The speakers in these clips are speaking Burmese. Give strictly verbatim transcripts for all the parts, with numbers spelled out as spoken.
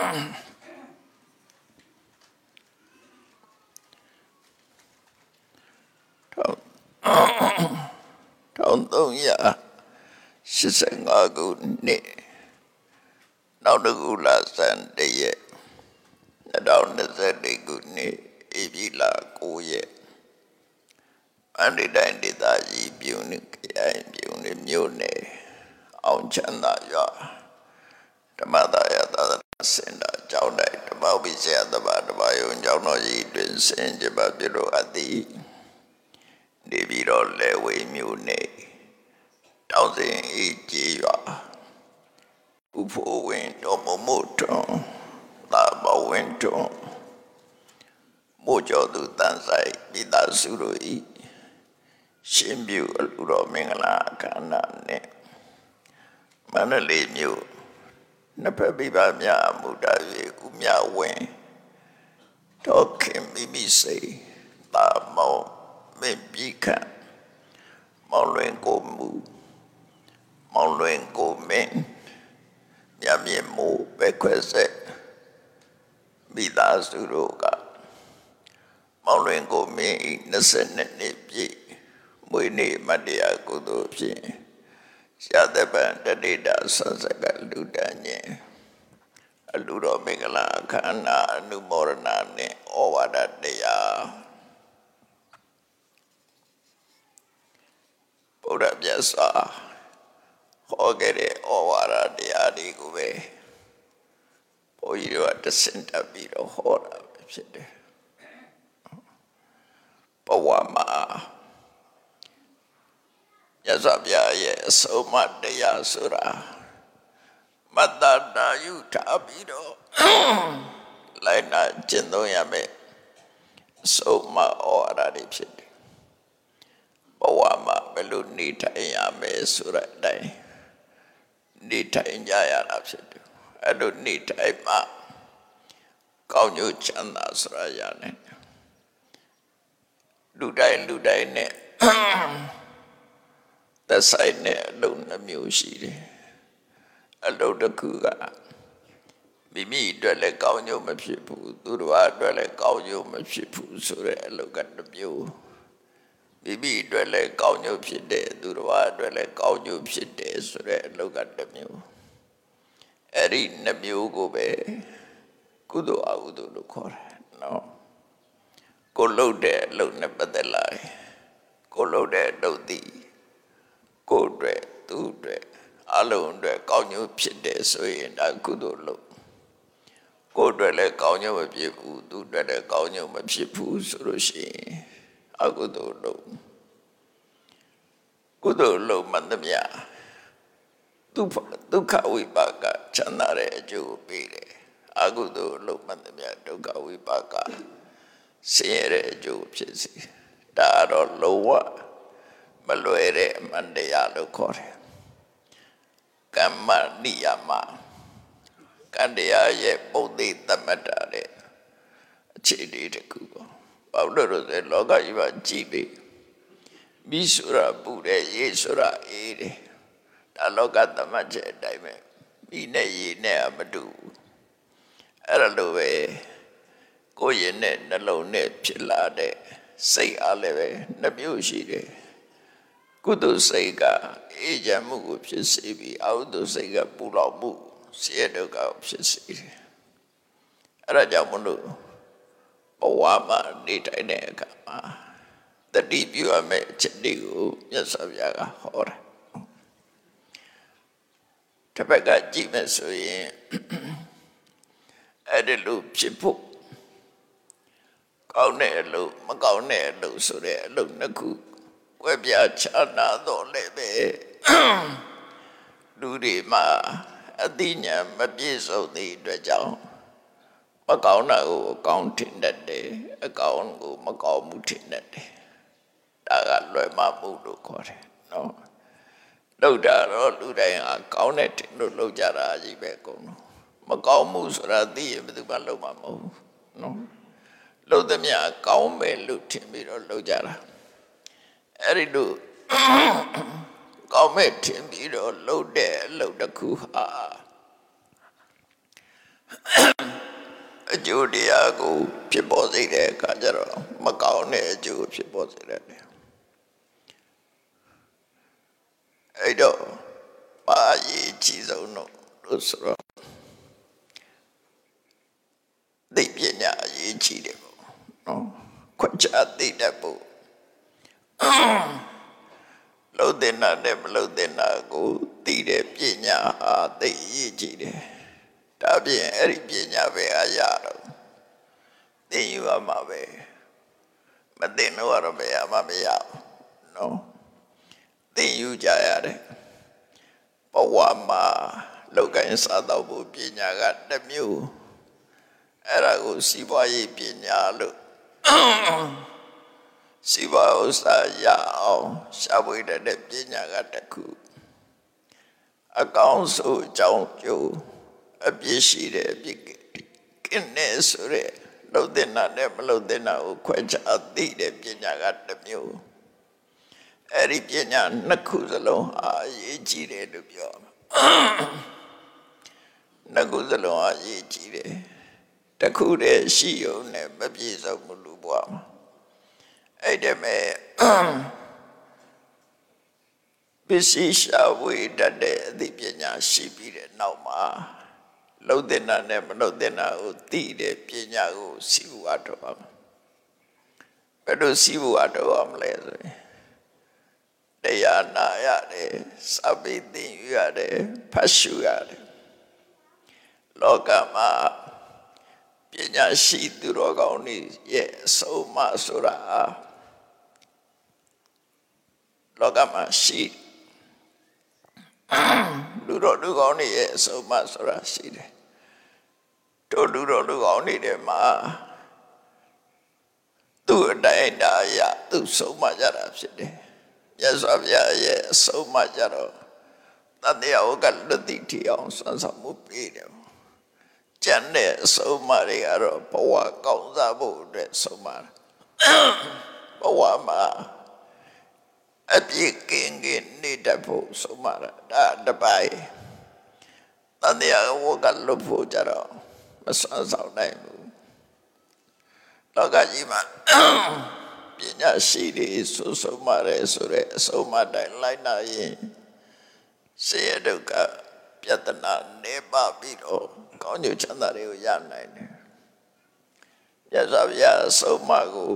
Trong tông ya Shit sang agu ni Now the gula san de ye Down the zedi good ni Ibila kuye Andi dandi da yi biuni Kaya biuni miune Aun chanda ya Tamada ya da Senda chao dai Tamau bi se adaba Daba yun chao no yi Duen sen jeba biro adi Di biro lewe miune Tao zin yi ji ya Upo win Tomo moto Taba win to Mojo du tansai Bida suru yi Shimbiu aluro mingala Kana ne Mana le miu Napa biba mya muda ye Umya wen Tokin bibi se Ta mo Men bika Mo luen ko mu Mo luen ko men Mya mien mo Bekwese Bida suru ka Mo luen ko men Nasa nene pi Mui ni madia kudu pi Siadaban dadida sasaka ludanye Aluro mingala kana Numorana ne Owada deya Buddha biasa Hogere Owada deya di kube Poiro at the center biro hora Pawama Yasabya ye soma deya sura Madana yuta biro Laina jindo yame Soma ora di pshide Pawama belu nita yame sura dai Nita injaya la pshide Adu nita ima Kau nyu chanda sura yane Ludai ludai ne Tasai ne alun na myushide Alun da kuga Mimi dwele kau nyu mapshipu Durwa dwele kau nyu mapshipu Sura alun ganda myu Mimi dwele kau nyu pshide Durwa dwele kau nyu pshide Sura alun ganda myu Eri na myu kube Kudu audu lukore No Ko lode alun na badalai Ko lode lodi Ko dwe tu dwe Alun dwe kau nyu pshide Sui na kudu luk Ko dwe le kau nyu mapshipu Tu dwe le kau nyu mapshipu Surushi Akudu luk Kudu luk mandamya Dukha vipaka Chandare ju pire Akudu luk mandamya Dukha vipaka Sire ju pshisi Daro lowa Maluere mandaya lukore Kama niyama Kandiya ye bodhi tamatare Chidi de kubo Paudaro de loga iwa jibi Misura bude yesura ere Ta loga tamache daime Mine ye ne amadu Araluwe Koye ne nalo ne pilade Say aleve Nabyoshide Kudu sega Eja mugu pshisibi Audu sega pula mugu Siedo ka pshisibi Raja mundu Pawama Nita ine kama The deep you are me Chendigu Yasavyaga hora Tapaka jime suye Adilu pshipu Kaune lu Makaune lu sure lu naku Webya chana do lebe Luri ma Adinya mabiso di dwa jao Makao na u Makao tindade Makao ngu Makao mu tindade Daga loe ma mudu kore No Lauda ro luda yang Kau ne tindu lau jara aji beko no Makao mu surati ya betu pa lau ma mu No Lauda mya Kau me lu timbi ro lau jara Eridu Kau me timbi ro lau de lau da kuha အကျိုးတရားကိုဖြစ်ပေါ်စေတဲ့အခါကျတော့မကောင်းတဲ့အကျိုးဖြစ်ပေါ်စေတယ်အဲ့တော့ဘာအရေးကြီးဆုံးလို့ဆိုတော့သိပညာအရေးကြီးတယ်ပေါ့နော်ခွင့်ချသိတတ်ဖို့လုံတဲ့နာနဲ့မလုံတဲ့နာကိုသိတဲ့ပညာဟာသိအရေးကြီးတယ်ဒါပြင်အဲ့ဒီပညာပဲအရာတော့သိယူရမှာပဲမသိလို့တော့ဘယ်မှမရဘူးနော်သိယူကြရတယ်ဘဝမှာလောကင်းစားတော့ဖို့ပညာကတစ်မျိုးအဲ့ဒါကိုစီးပွားရေးပညာလို့စီးပွားဥစ္စာရအောင်ရှာဖွေတဲ့ပညာကတစ်ခုအကောင်းဆုံးအကြောင်းကျိုးအပြည့်ရှိတဲ့အပြည့်ကင်းနေဆိုရဲလုံတဲ့နာနဲ့မလုံတဲ့နာကိုခွဲခြားသိတဲ့ပညာကတစ်မျိုးအဲ့ဒီပညာနှစ်ခုစလုံးဟာအရေးကြီးတယ်လို့ပြောနှစ်ခုစလုံးဟာအရေးကြီးတယ်တစ်ခုတည်းရှိုံနဲ့မပြည့်စုံဘူးလူဘဝမှာအဲ့ဒါမဲ့ပစ္စည်းရှာဝေတတ်တဲ့အသိပညာရှိပြီးတဲ့နောက်မှာလုံတဲ့နာနဲ့မလုံတဲ့နာကိုသိတဲ့ပညာကိုစီးပွားတော့အောင်ဘယ်လိုစီးပွားတော့အောင်လဲဆိုရင်တရားနာရတယ်စာပေသင်ယူရတယ်ဖတ်ရှုရတယ်လောကမှာပညာရှိသူတော်ကောင်းတွေရဲ့အဆုံးအမဆိုတာလောကမှာရှိလူတော်လူကောင်းတွေရဲ့အဆုံးအမဆိုတာရှိတယ်တို့လူတော်လူကောင်းတွေထဲမှာသူ့အတိုင်းဒါရသူ့ဆုံးမကြတာဖြစ်တယ်မြတ်စွာဘုရားရဲ့အဆုံးအမကြတော့တတရားဝကလွတ်တိထီအောင်ဆွမ်းဆောင်မှုပေးတယ်ကျန်တဲ့အဆုံးအမတွေကတော့ဘဝကောင်းစားဖို့အတွက်ဆုံးမဘဝမှာအပြည့်ကင်းကင်းနေတတ်ဖို့ဆုံးမတာဒါတပိုင်းတတရားဝကလွတ်ဖို့ကြတော့မဆွမ်းဆောင်နိုင်ဘူးလောကကြီးမှာပညာရှိတွေဆိုဆုံးမရဲဆိုတဲ့အဆုံးအမတိုင်းလိုက်နာရင်စေရဒုက္ခပြဿနာနေပါပြီးတော့ကောင်းကျိုးချမ်းသာတွေကိုရနိုင်တယ်။ရသော်ရအဆုံးအမကို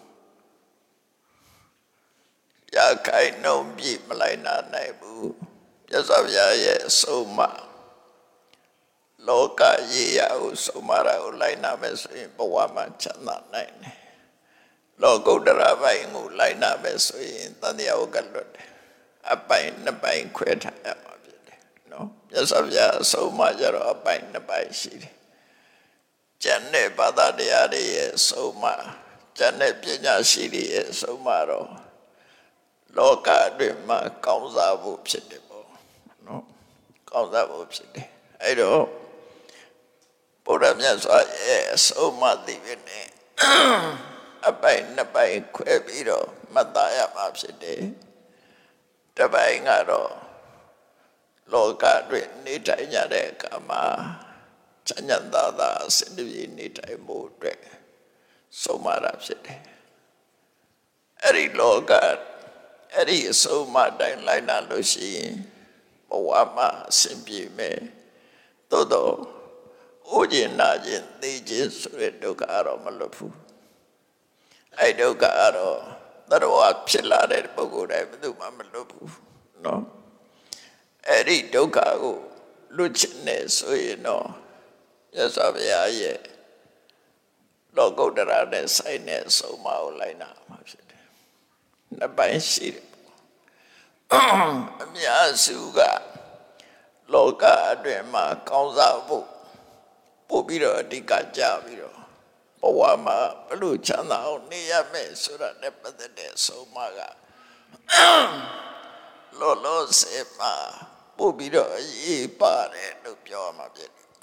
ရခိုင်နှုံပြမလိုက်နာနိုင်ဘူး။ရသော်ရရဲ့အဆုံးအမလောကကြီးရာကိုဆုံးမတာကိုလိုက်နာမယ်ဆိုရင်ဘဝမှာချမ်းသာနိုင်တယ်။လောကုတ္တရာဘိုင်းကိုလိုက်နာမယ်ဆိုရင်တန်တရားကလွတ်တယ်။အပိုင်နှစ်ပိုင်ခွဲထားရမှာဖြစ်တယ်နော်။မြတ်စွာဘုရားအဆုံးအမကြတော့အပိုင်နှစ်ပိုင်ရှိတယ်။ကျန်တဲ့ဘာသာတရားတွေရဲ့အဆုံးအမကျန်တဲ့ပညာရှိတွေရဲ့အဆုံးအမတော့လောကအတွင်းမှာကောင်းစားဖို့ဖြစ်တယ်ပေါ့နော်။ကောင်းစားဖို့ဖြစ်တယ်။အဲ့တော့ဘုရားမြတ်စွာရဲ့အဆုံးအမသိပြီနဲ့အပိုင်နှစ်ပိုင်ခွဲပြီးတော့မှတ်သားရမှာဖြစ်တယ်တပိုင်းကတော့လောကအတွင်းနေထိုင်ကြတဲ့အခါမှာချမ်းသာသာအစဉ်တပြေနေထိုင်ဖို့အတွက်ဆုံးမတာဖြစ်တယ်အဲ့ဒီလောကအဲ့ဒီအဆုံးအမတိုင်းလိုက်နာလို့ရှိရင်ဘဝမှာအစဉ်ပြေမယ်သို့တော့ဥကျင်နာခြင်းသိခြင်းဆိုတဲ့ဒုက္ခတော့မလွတ်ဘူးအဲ့ဒုက္ခကတော့သတ္တဝါဖြစ်လာတဲ့ပုဂ္ဂိုလ်တိုင်းဘယ်သူမှမလွတ်ဘူးနော်အဲ့ဒီဒုက္ခကိုလွတ်ချင်နေဆိုရင်တော့ရသော်ဘုရားရဲ့လောကုတ္တရာနဲ့ဆိုင်တဲ့ဆုံးမကိုလိုက်နာမှာဖြစ်တယ်နှစ်ပိုင်းရှိတယ်အများစုကလောကအတွင်းမှာကောင်းစားဖို့ပို့ပြီးတော့အဓိကကြပြီးတော့ဘဝမှာဘလို့ချမ်းသာအောင်နေရမယ်ဆိုတာနဲ့ပတ်သက်တဲ့ဆုံးမကလောလောဆယ်မှာပို့ပြီးတော့ရေးပါတယ်လို့ပြောမှာဖြစ်တယ်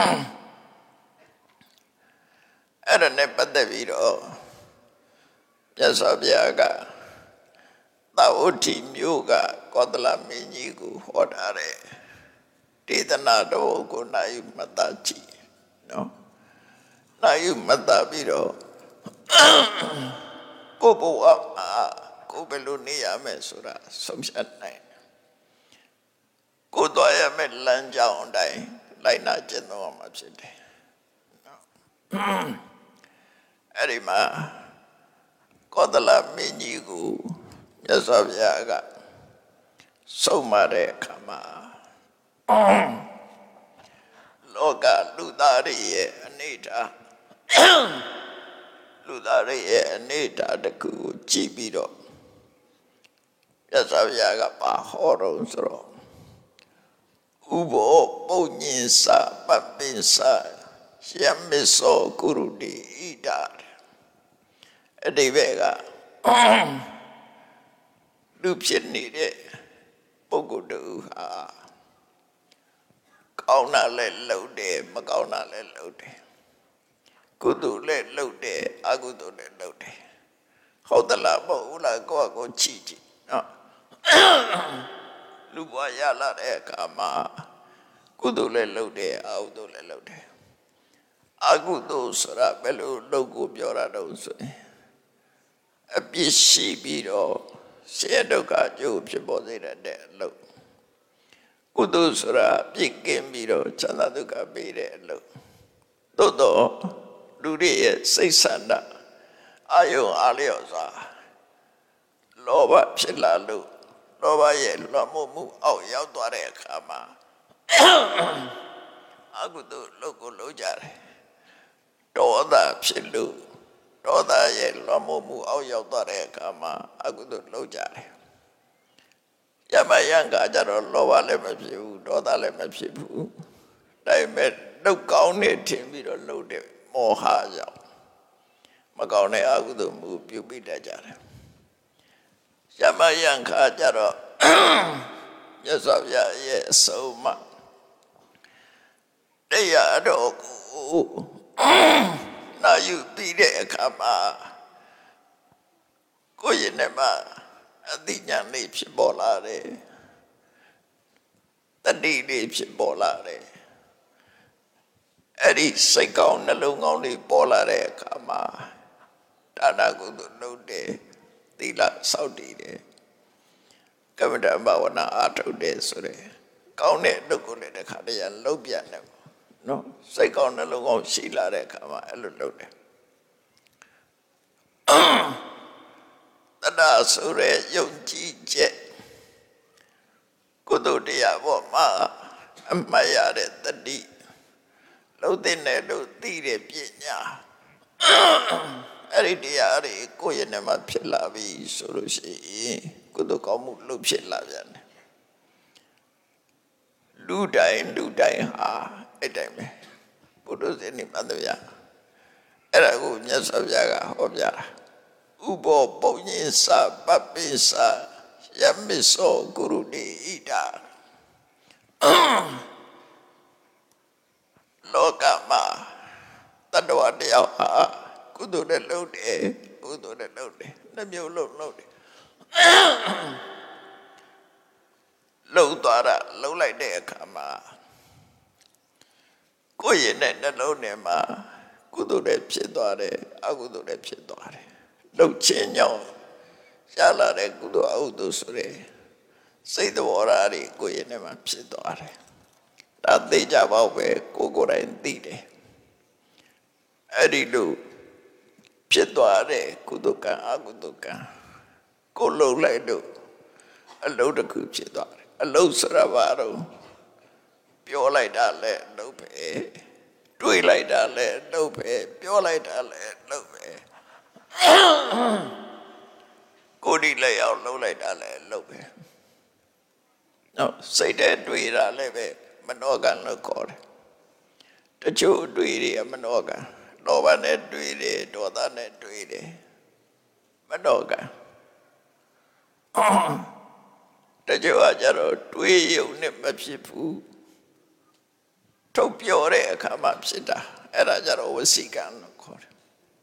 အဲ့ဒါနဲ့ပတ်သက်ပြီးတော့မြတ်စွာဘုရားကသာဝတိမျိုးကကောသလမင်းကြီးကိုဟောထားတဲ့ဒေသနာတော်ကိုနိုင်မှတ်သားကြည့်နော်နိုင်ယူမတတ်ပြီးတော့ကိုဘဝမှာကိုဘယ်လိုနေရမယ်ဆိုတာဆုံးဖြတ်နိုင်ကိုသွားရမယ်လမ်းကြောင်းအတိုင်းလိုက်နာကျင့်သုံးရမှာဖြစ်တယ်နော်အဲ့ဒီမှာကောသလမင်းကြီးကိုမြတ်စွာဘုရားကဆုံးမတဲ့အခါမှာလောကလူသားတွေရဲ့အနေထားလူသားတွေရဲ့အနေထားတစ်ခုကိုကြည့်ပြီးတော့မြတ်စွာဘုရားကပါဟောတော်ဆိုတော့ဥဘောပုညင်္စပပ္ပိစ္ဆယမေသောကုရုတိဣဒအတိဘေကလူဖြစ်နေတဲ့ပုဂ္ဂိုလ်တူဟာကောင်းတာလည်းလုပ်တယ်မကောင်းတာလည်းလုပ်တယ်ကုသိုလ်လည်းလုပ်တယ်အကုသိုလ်လည်းလုပ်တယ်ဟုတ်သလားမဟုတ်လားကိုယ့်အကိုချီကြည့်နော်လူဘဝရလာတဲ့အခါမှာကုသိုလ်လည်းလုပ်တယ်အကုသိုလ်လည်းလုပ်တယ်အကုသိုလ်ဆိုတာဘယ်လိုလုပ်ကိုပြောတာတော့ဆိုရင်အပြစ်ရှိပြီးတော့ဆင်းရဲဒုက္ခအကျိုးဖြစ်ပေါ်စေတဲ့အလုပ်ကုသိုလ်ဆိုတာပြစ်ကင်းပြီးတော့ချမ်းသာဒုက္ခပေးတဲ့အလုပ်သို့တော့လူတွေရဲ့စိတ်ဆန္ဒအာယုံအားလျော်စွာလောဘဖြစ်လာလို့လောဘရဲ့လွှမ်းမိုးမှုအောက်ရောက်သွားတဲ့အခါမှာအကုသိုလ်လုပ်ကိုလုပ်ကြတယ်ဒေါသဖြစ်လို့ဒေါသရဲ့လွှမ်းမိုးမှုအောက်ရောက်သွားတဲ့အခါမှာအကုသိုလ်လုပ်ကြတယ်ယမယံကကြတော့လောဘလည်းမဖြစ်ဘူးဒေါသလည်းမဖြစ်ဘူးဒါပေမဲ့လုပ်ကောင်းနေထင်ပြီးတော့လုပ်တယ်မောဟကြောင့်မကောင်းတဲ့အကုသိုလ်မှုပြုပြီးတတ်ကြတယ်ယမယံခါကြတော့မြတ်စွာဘုရားရဲ့အဆုံးအမတရားတော်ကိုနာယူပြီးတဲ့အခါမှာကိုယ့်ရဲ့နဲ့မှာအသိဉာဏ်လေးဖြစ်ပေါ်လာတယ်တတိလေးဖြစ်ပေါ်လာတယ်အဲ့ဒီစိတ်ကောင်းနှလုံးကောင်းလေးပေါ်လာတဲ့အခါမှာဒါနကုသိုလ်လုပ်တယ်သီလစောင့်တည်တယ်ကမ္မဋ္ဌာန်းဘာဝနာအားထုတ်တယ်ဆိုတဲ့ကောင်းတဲ့လုပ်ကိုလည်းတစ်ခါတည်းလုပ်ပြန်တယ်နော်စိတ်ကောင်းနှလုံးကောင်းရှိလာတဲ့အခါမှာအဲ့လိုလုပ်တယ်တဏှာဆိုတဲ့ယုံကြည်ချက်ကုသိုလ်တရားပေါ်မှာအမှတ်ရတဲ့တတိလုံးတဲ့နဲ့လို့သိတဲ့ပညာအဲ့ဒီတရားတွေကိုယ့်ရဲ့နဲ့မှာဖြစ်လာပြီဆိုလို့ရှိရင်ကုသိုလ်ကောင်းမှုလုပ်ဖြစ်လာပြန်တယ်လူတိုင်းလူတိုင်းဟာအဲ့တိုင်းပဲဘုဒ္ဓဇင်းနိမတ်တရားအဲ့ဒါကိုမြတ်စွာဘုရားကဟောပြတာဥဘောပုညင်္စပပ္ပိစ္ဆယမေသောကုရုတိဣဒလောကမှာတတ္တဝတ္တယောက်ဟာကုသိုလ်နဲ့လုပ်တယ်ကုသိုလ်နဲ့လုပ်တယ်နှမျိုးလုပ်လုပ်တယ်လှုပ်သွားတာလှုပ်လိုက်တဲ့အခါမှာကိုယ့်ရဲ့နဲ့နှလုံးထဲမှာကုသိုလ်နဲ့ဖြစ်သွားတယ်အကုသိုလ်နဲ့ဖြစ်သွားတယ်လှုပ်ခြင်းကြောင့်ရလာတဲ့ကုသိုလ်အကုသိုလ်ဆိုတဲ့စိတ်သဘောထားတွေကိုယ့်ရဲ့နဲ့မှာဖြစ်သွားတယ်ဒါသိကြပါ့ပဲကိုယ်ကိုယ်တိုင်သိတယ်အဲ့ဒီလိုဖြစ်သွားတဲ့ကုသိုလ်ကံအကုသိုလ်ကံကိုလှုပ်လိုက်လို့အလုံးတစ်ခုဖြစ်သွားတယ်အလုံးစရပါတော့ပြောလိုက်တာလည်းအလုံးပဲတွေးလိုက်တာလည်းအလုံးပဲပြောလိုက်တာလည်းအလုံးပဲကိုယ်ဒီလည်းအောင်လှုပ်လိုက်တာလည်းအလုံးပဲနော်စိတ်တဲ့တွေးတာလည်းပဲမနောကံလို့ခေါ်တယ်တချို့တွေးတယ်မနောကံလောဘနဲ့တွေးတယ်ဒေါသနဲ့တွေးတယ်မနောကံတချို့ကကြတော့တွေးရုံနဲ့မဖြစ်ဘူးထုတ်ပြောတဲ့အခါမှာဖြစ်တာအဲ့ဒါကြတော့ဝစီကံလို့ခေါ်တယ်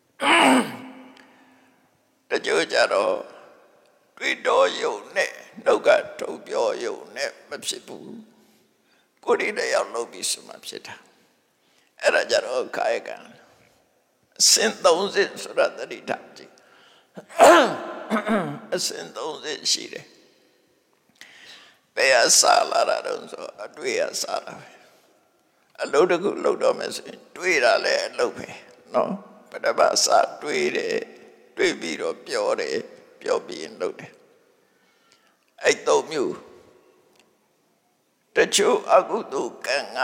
တချို့ကြတော့တွေးတော်ရုံနဲ့နှုတ်ကထုတ်ပြောရုံနဲ့မဖြစ်ဘူးကိုယ်ဒီတရားလုပ်ပြီးဆိုမှဖြစ်တာအဲ့ဒါကြတော့ကာယကံအစင်သုံးစစ်ဆိုတာတတိထားကြည့်အစင်သုံးစစ်ရှိတယ်ဘယ်အစားလာတာတော့ဆိုအတွေ့အစားတာပဲအလုပ်တခုလုပ်တော့မယ်ဆိုရင်တွေးတာလည်းအလုပ်ပဲနော်ပထမအစားတွေးတယ်တွေးပြီးတော့ပြောတယ်ပြောပြီးရင်လုပ်တယ်အဲ့သုံးမျိုးတချို့အကုသိုလ်ကံက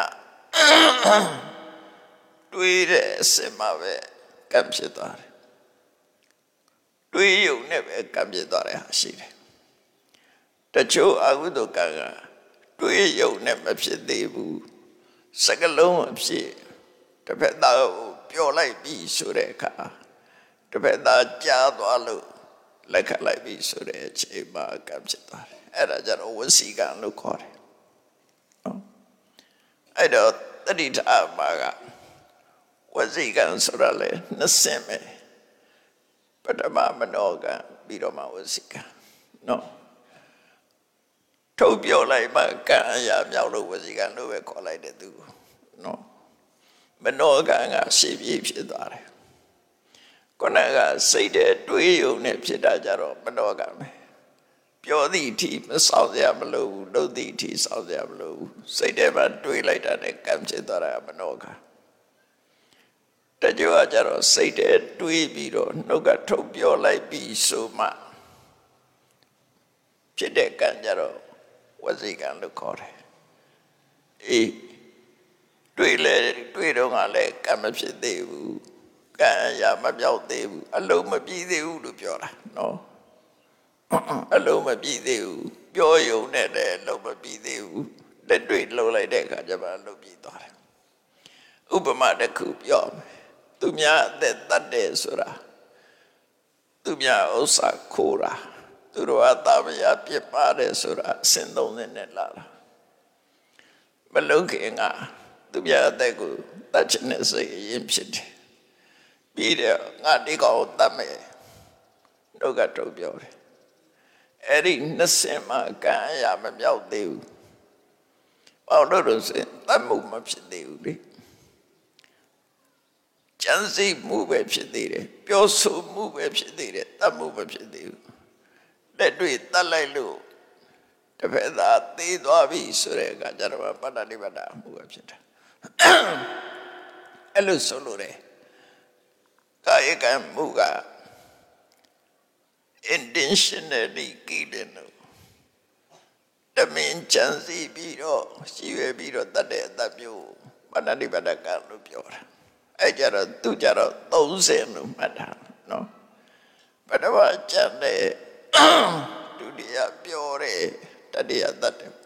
တွေးတဲ့အစင်မှာပဲကံဖြစ်သွားတယ်တွေးရုံနဲ့ပဲကံဖြစ်သွားတယ်ဟာရှိတယ်တချို့အကုသိုလ်ကံကတွေးရုံနဲ့မဖြစ်သေးဘူးစကလုံးအဖြစ်တစ်ဖက်သားကိုပြောလိုက်ပြီးဆိုတဲ့အခါတစ်ဖက်သားကြားသွားလို့လက်ခံလိုက်ပြီးဆိုတဲ့အချိန်မှာကံဖြစ်သွားတယ်အဲ့ဒါကြတော့ဝစီကံလို့ခေါ်တယ်နော်အဲ့တော့တတိထားမှာကဝစီကံဆိုတာလေနှစ်ဆင့်ပဲပထမမနောကံပြီးတော့မှဝစီကံနော်ထုတ်ပြောလိုက်မှကံအရာမြောက်လို့ဝစီကံလို့ပဲခေါ်လိုက်တယ်သူနော်မနောကံကရှေ့ပြေးဖြစ်သွားတယ်ခုနကစိတ်တဲ့တွေးရုံနဲ့ဖြစ်တာကြတော့မနောကံပဲပြောသည့်အထိမဆောက်ရမလို့ဘူးလုပ်သည့်အထိဆောက်ရမလို့ဘူးစိတ်ထဲမှာတွေးလိုက်တာနဲ့ကံဖြစ်သွားတာမနောကံတကြွကြတော့စိတ်ထဲတွေးပြီးတော့နှုတ်ကထုတ်ပြောလိုက်ပြီးဆိုမှဖြစ်တဲ့ကံကြတော့ဝစီကံလို့ခေါ်တယ်အေးတွေးလေတွေးတော့ကလည်းကံမဖြစ်သေးဘူးကံအရာမပြောက်သေးဘူးအလုံးမပြည့်သေးဘူးလို့ပြောတာနော်အလုံးမပြည့်သေးဘူးပြောရုံနဲ့လည်းအလုံးမပြည့်သေးဘူးလက်တွေ့လှုပ်လိုက်တဲ့အခါကျမှအလုံးပြည့်သွားတယ်ဥပမာတစ်ခုပြောမယ်သူများအသက်တတ်တယ်ဆိုတာသူများဥစ္စာခိုးတာသူတို့အသားမရပြစ်ပါတယ်ဆိုတာအစဉ်သုံးနေနဲ့လာတာမလုံခင်ကသူများအသက်ကိုတတ်ချင်တဲ့စိတ်အရင်ဖြစ်တယ်ပြီးတော့ငါဒီကောင်တတ်မယ်တို့ကတို့ပြောတယ်အဲ့ဒီနှစ်ဆင့်မှာကံအရာမမြောက်သေးဘူးဘာလို့လို့ဆိုရင်တတ်မှုမဖြစ်သေးဘူးလေကြံစည်မှုပဲဖြစ်သေးတယ်ပြောဆိုမှုပဲဖြစ်သေးတယ်တတ်မှုမဖြစ်သေးဘူးလက်တွေ့တတ်လိုက်လို့တစ်ဖက်သားသိသွားပြီဆိုတဲ့အခါကျတော့ပတ္တနိဗ္ဗာန်မှုပဲဖြစ်တာအဲ့လိုဆိုလို့လေကာယကံမှုက intentionally ကိတယ်လို့တမင်ကြံစည်ပြီးတော့ရှိရပြီးတော့တတ်တဲ့အတတ်မျိုးပတ္တနိဗ္ဗာန်ကံလို့ပြောတာအဲ့ကြတော့သူကြတော့သုံးဆင့်လို့မှတ်တာနော်ပထမကျန်တဲ့ဒုတိယပြောတယ်တတိယတတ်တယ်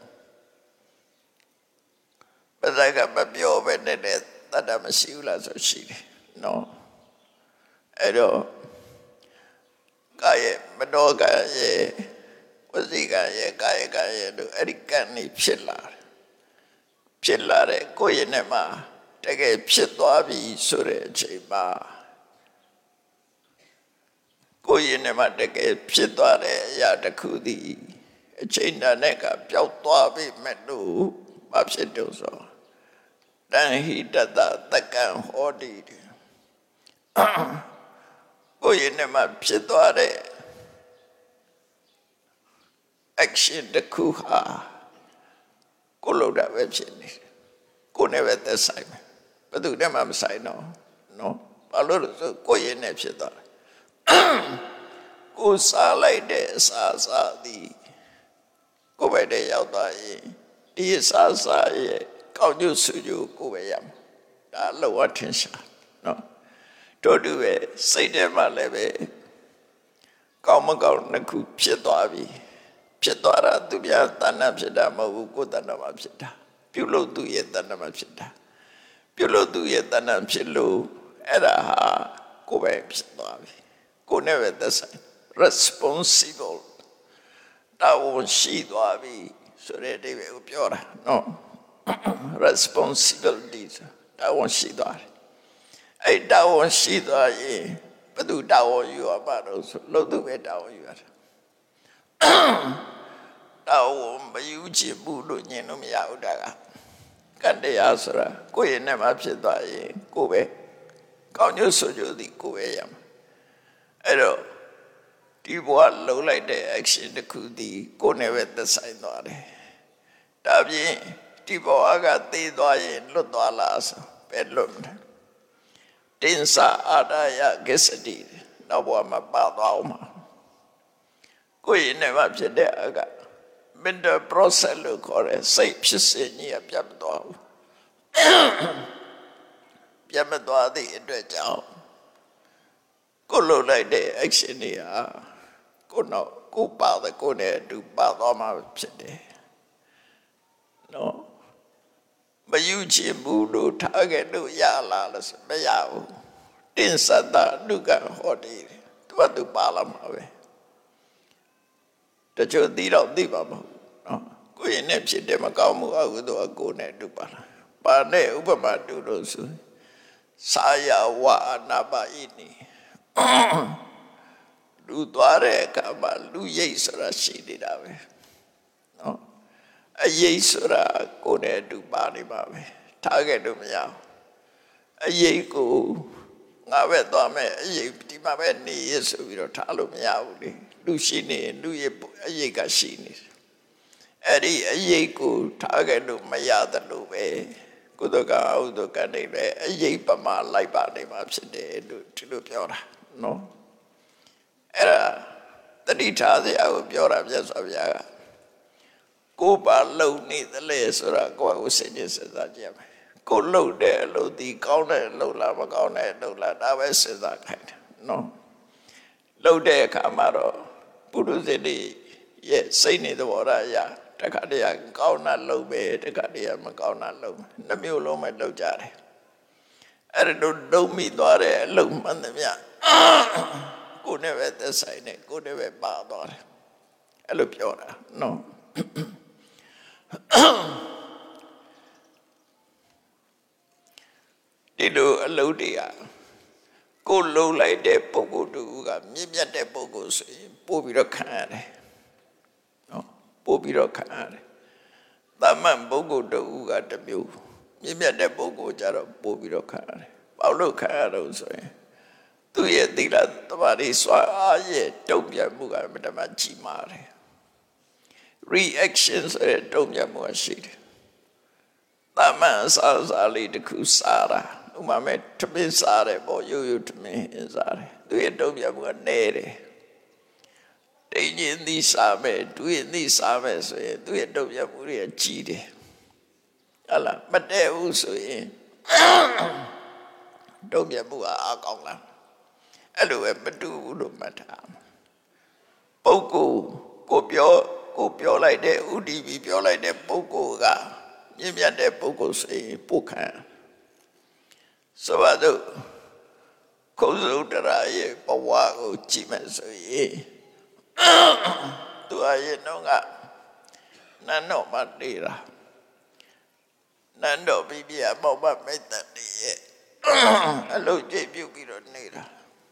ဘာသာကမပြောဘဲနဲ့တတ်တာမရှိဘူးလားဆိုရှိတယ်နော်အဲ့တော့ကာယမနောကံရဲ့ဝစီကံရဲ့ကာယကံရဲ့တို့အဲ့ဒီကံนี่ဖြစ်လာတယ်ဖြစ်လာတဲ့ကိုယ့်ရဲ့နဲ့မှာတကယ်ဖြစ်သွားပြီဆိုတဲ့အချိန်မှာကိုယ့်ရဲ့နဲ့မှာတကယ်ဖြစ်သွားတဲ့အရာတစ်ခုတည်းအချိန်တန်တဲ့ကပျောက်သွားပြီမဲ့လို့မဖြစ်တော့ဆိုတန်ဟိတတတကံဟောတိကိုယ့်ရဲ့နဲ့မှာဖြစ်သွားတဲ့ action တစ်ခုဟာကိုလိုတာပဲဖြစ်နေကိုနဲ့ပဲသက်ဆိုင်မယ်ဘယ်သူနဲ့မှမဆိုင်တော့နော်ဘာလို့လဲဆိုကိုယ့်ရဲ့နဲ့ဖြစ်သွားတယ်ကိုစားလိုက်တဲ့အစာစားသည်ကိုယ်ပဲတည်းရောက်သွားရင်ဒီအစာစားရဲ့ကောင်းကျိုးဆုကျိုးကိုပဲရမယ်ဒါလောကထင်ရှားနော်တို့တူပဲစိတ်ထဲမှာလည်းပဲကောင်းမကောင်းနှစ်ခုဖြစ်သွားပြီဖြစ်သွားတာသူများတဏ္ဍဖြစ်တာမဟုတ်ဘူးကိုယ်တဏ္ဍမှာဖြစ်တာပြုလို့သူရဲ့တဏ္ဍမှာဖြစ်တာပြုလို့သူရဲ့တဏ္ဍဖြစ်လို့အဲ့ဒါဟာကိုယ်ပဲဖြစ်သွားပြီကိုယ်နဲ့ပဲသက်ဆိုင် responsible တာဝန်ရှိသွားပြီဆိုတဲ့အဓိပ္ပာယ်ကိုပြောတာနော် responsibility တာဝန်ရှိသွားတယ်အဲ့တာဝန်ရှိသွားရင်ဘယ်သူတာဝန်ယူရမှာတော့ဆိုလို့သူပဲတာဝန်ယူရတာတာဝန်မယူချင်ဘူးလို့ညင်လို့မရဘူးဒါကကန်တရားဆိုတာကိုယ့်ရဲ့နဲ့မှဖြစ်သွားရင်ကိုယ်ပဲကောင်းကျိုးဆိုကြသည်ကိုယ်ပဲရမှာအဲ့တော့ဒီဘဝလှုပ်လိုက်တဲ့ action တစ်ခုဒီကိုယ်နဲ့ပဲသက်ဆိုင်သွားတယ်ဒါပြင်ဒီဘဝကသိသွားရင်လွတ်သွားလားဆိုပဲလွတ်တယ်တင်္စာအာရယကိစ္စတိနောက်ဘဝမှာပါသွားအောင်မှာကိုယ်ရဲ့နဲ့မှဖြစ်တဲ့အကmental process လို့ခေါ်တယ်စိတ်ဖြစ်စဉ်ကြီးပြတ်မသွားဘူးပြတ်မသွားသည့်အတွက်ကြောင့်ကိုလှုပ်လိုက်တဲ့ action တွေဟာကိုတော့ကိုပါတယ်ကိုနဲ့အတူပါသွားမှာဖြစ်တယ်နော်မယူချင်ဘူးလို့ထားခဲ့လို့ရလားလို့ဆိုမရဘူးတင်စတဒုက္ခဟောတယ်သူကသူပါလာမှာပဲတချို့သိတော့သိပါမဟုတ်နော်ကိုယ့်ရဲ့နဲ့ဖြစ်တယ်မကောင်းမှုအကုသိုလ်အကိုနဲ့အတူပါလာပါနဲ့ဥပမာတူလို့ဆိုစာယဝအနာပါဣနိလူသွားတဲ့အခါမှာလူရိတ်ဆိုတာရှိနေတာပဲနော်အရိတ်ဆိုတာကိုယ်နဲ့အတူပါနေပါပဲထားခဲ့လို့မရဘူးအရိတ်ကိုငါပဲသွားမယ်အရိတ်ဒီမှာပဲနေရဆိုပြီးတော့ထားလို့မရဘူးလေလူရှိနေလူရဲ့အရိတ်ကရှိနေတယ်အဲ့ဒီအရိတ်ကိုထားခဲ့လို့မရတယ်လို့ပဲကုသကအဟုသကနေပဲအရိပ်ပမာလိုက်ပါနေမှာဖြစ်တယ်လို့ဒီလိုပြောတာနော်အဲ့ဒါတတိထားစရာကိုပြောတာမြတ်စွာဘုရားကကိုပါလုံနေသလဲဆိုတာကိုယ့်ကိုစဉ်းကျင်စဉ်းစားကြည့်မယ်ကိုလုံတဲ့အလုပ်ဒီကောင်းတဲ့အလုပ်လားမကောင်းတဲ့အလုပ်လားဒါပဲစဉ်းစားခိုင်းတယ်နော်လုံတဲ့အခါမှာတော့ပုရုဇဉ်တွေရဲ့စိတ်နေသဘောထားအရာတခါတည်းကောင်းတာလုပ်ပဲတခါတည်းမကောင်းတာလုပ်နှမျိုးလုံးပဲလုပ်ကြတယ်အဲ့ဒါတို့လုံမိသွားတဲ့အလုပ်မှန်သမျှကိုယ်နဲ့ပဲသက်ဆိုင်နေကိုယ်နဲ့ပဲပါသွားတယ်အဲ့လိုပြောတာနော်ဒီလိုအလုပ်တွေကကိုယ်လုံလိုက်တဲ့ပုဂ္ဂိုလ်တူကမြင့်မြတ်တဲ့ပုဂ္ဂိုလ်ဆိုရင်ပို့ပြီးတော့ခံရတယ်နော်ပို့ပြီးတော့ခံရတယ်တာမန်ပုဂ္ဂိုလ်တူကတမျိုးမြင့်မြတ်တဲ့ပုဂ္ဂိုလ်ကြတော့ပို့ပြီးတော့ခံရတယ်ဘာလို့ခံရတော့ဆိုရင်သူရဲ့သီလသမာဓိစွမ်းအားရဲ့တုံ့ပြန်မှုကမတမကြီးမားတယ် reaction ဆိုတဲ့တုံ့ပြန်မှုရှိတယ်တာမန်စားစားလေးတစ်ခုစားတာဥမာမဲ့ထမင်းစားတယ်ပေါ့ရိုးရိုးထမင်းစားတယ်သူရဲ့တုံ့ပြန်မှုကနေတယ်တိတ်ရင်သီးစားမယ်ဒူးရင်သီးစားမယ်ဆိုရင်သူရဲ့တုံ့ပြန်မှုတွေကကြီးတယ်ဟလာမတည့်ဘူးဆိုရင်တုံ့ပြန်မှုကအားကောင်းလားအဲ့လိုပဲမတူဘူးလို့မှတ်ထားပုဂ္ဂိုလ်ကိုပြောကိုပြောလိုက်တဲ့ဥတီပီပြောလိုက်တဲ့ပုဂ္ဂိုလ်ကမြင့်မြတ်တဲ့ပုဂ္ဂိုလ်ဆိုရင်ပုခံဆိုပါတော့ခုံစုတရာရဲ့ဘဝကိုကြည့်မယ်ဆိုရင်သူအရင်တော့ကနန်းတော်မှာနေတာနန်းတော်ပြပြမောဘမိတ်တန်ရဲ့အလုပ်ကြည့်ပြုတ်ပြီးတော့နေတာ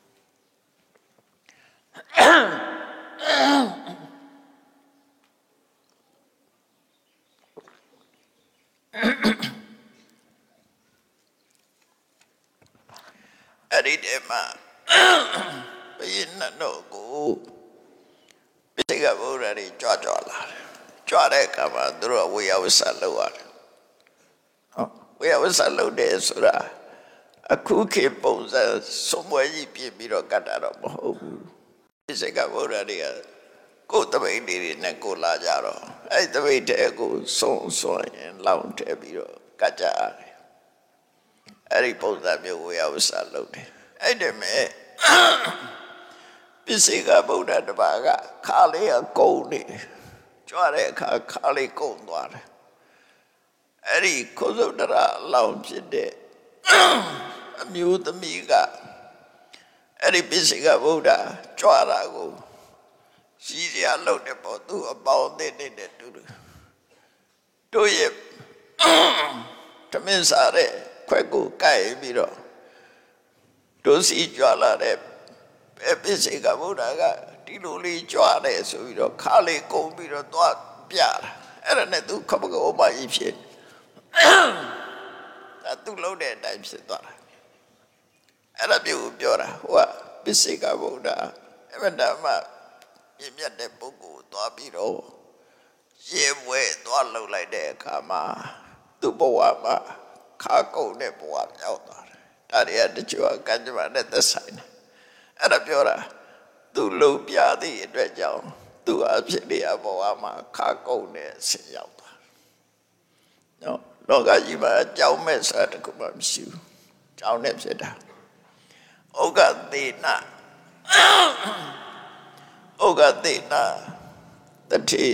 အဲ့ဒီတည်းမှာဘယင်းတော့ကိုပိဋကဗုဒ္ဓတွေကြွကြွလာတယ်ကြွတဲ့အခါမှာသူတို့ဝေယဝဆလုပ်ရတယ်ဟောဝေယဝဆလုပ်တယ်ဆိုတာအခုခေတ်ပုံစံစုံပွဲကြီးပြင်ပြီးတော့ကတ်တာတော့မဟုတ်ဘူးပိဋကဗုဒ္ဓတွေကကိုယ်တပိတ်တွေနဲ့ကိုလာကြတော့အဲ့တပိတ်တဲ့ကိုစုံစွန်ရင်လောင်းထည့်ပြီးတော့ကတ်ကြရတယ်အဲ့ဒီပုံစံမျိုးဝေယဝဆလုပ်တယ်အဲ့ဒီမဲ့ပိစိကဗုဒ္ဓတပါးကခါလေးအကုန်နေတယ်ကြွတဲ့အခါခါလေးကုန်သွားတယ်အဲ့ဒီခိုးစုတ်တရအလောင်းဖြစ်တဲ့အမျိုးသမီးကအဲ့ဒီပိစိကဗုဒ္ဓကြွတာကိုရှိရလို့တဲ့ပေါ်သူအပေါင်းနဲ့နေတဲ့တူတူတို့ရဲ့တမင်စားတဲ့ခွက်ကိုကိုက်ပြီးတော့တို့စီကြွလာတဲ့ပိစိကဗုဒ္ဓကဒီလိုလေးကြွတယ်ဆိုပြီးတော့ခါလေးကုန်ပြီးတော့သွားပြတာအဲ့ဒါနဲ့သူခပကောမကြီးဖြစ်ဒါသူ့လုံးတဲ့အတိုင်းဖြစ်သွားတာအဲ့ဒါမျိုးပြောတာဟိုကပိစိကဗုဒ္ဓအမှန်တမ်းပြည့်မြတ်တဲ့ပုဂ္ဂိုလ်သွားပြီးတော့ရေပွဲသွားလှုပ်လိုက်တဲ့အခါမှာသူ့ဘဝမှာခါကုန်တဲ့ဘဝရောက်သွားတယ်ဒါတွေကတချို့ကကံကြမ္မာနဲ့သက်ဆိုင်တယ်အဲ့ဒါပြောတာသူ့လုံပြသည့်အတွက်ကြောင့်သူ့အဖြစ်လေးဘဝမှာခါကုန်တဲ့အဆင့်ရောက်သွားနော်လောကကြီးမှာအကြောင်းမဲ့ဆိုတာတခုမှမရှိဘူးအကြောင်းနဲ့ဖြစ်တာဩဃသေနဩဃသေနတတိ